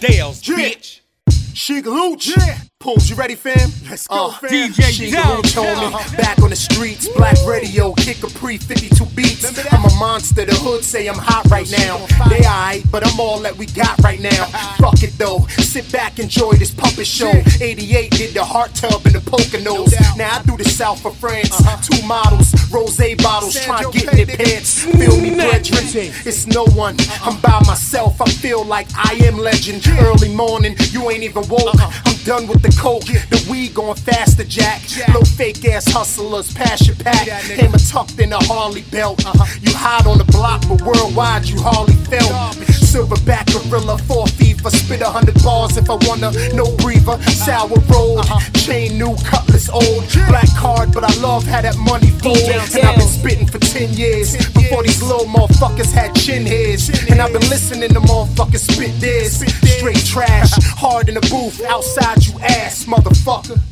Dale's, bitch. Shigalooch, yeah. Pools, you ready, fam? Let's go, fam. DJ Shigalooch, homie. Back on the streets, black radio, kick a pre 52 beats. I'm a monster, the hood say I'm hot right now. They alright, but I'm all that we got right now. Fuck it though, sit back, enjoy this puppet show. 88 did the heart tub and the Poconos. Now I do the South of France. 2 models, rosé bottles, trying to get in their pants. Feel me, brethren? It's no one. I'm by myself. I feel like I am legend. Early morning, you ain't even woke. I'm done with the coke. The weed going faster, Jack. Little fake ass hustlers, pass your pack. Hammer tucked in a Harley belt. You hot on the block, but worldwide you hardly felt. Silverback gorilla, 4 feet for spit 100 bars if I wanna. No breather, sour road, chain new, cutlass old. Black card, but I love how that money fold. And I've been spitting for 10 years before these little motherfuckers had chin heads. And I've been listening to motherfuckers spit this. Straight trash, hard in the booth, outside you ass, motherfucker.